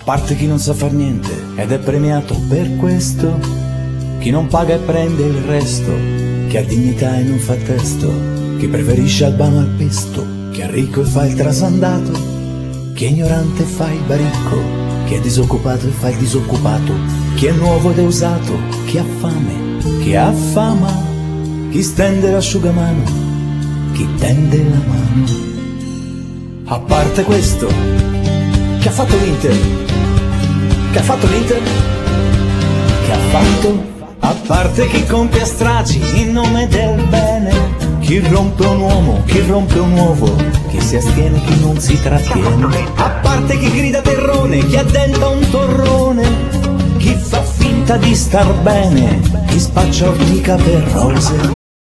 parte chi non sa far niente ed è premiato per questo, chi non paga e prende il resto, chi ha dignità e non fa testo, chi preferisce Albano al pesto, chi è ricco e fa il trasandato, chi è ignorante e fa il baricco, chi è disoccupato e fa il disoccupato, chi è nuovo ed è usato, chi ha fame, chi ha fama, chi stende l'asciugamano, chi tende la mano. A parte questo, che ha fatto l'Inter? Che ha fatto l'Inter? Che ha fatto? A parte chi compie stragi in nome del bene, chi rompe un uomo, chi rompe un uovo, chi si astiene, chi non si trattiene. A parte chi grida terrone, chi addenta un torrone, chi fa finta di star bene, chi spaccia ortica per rose,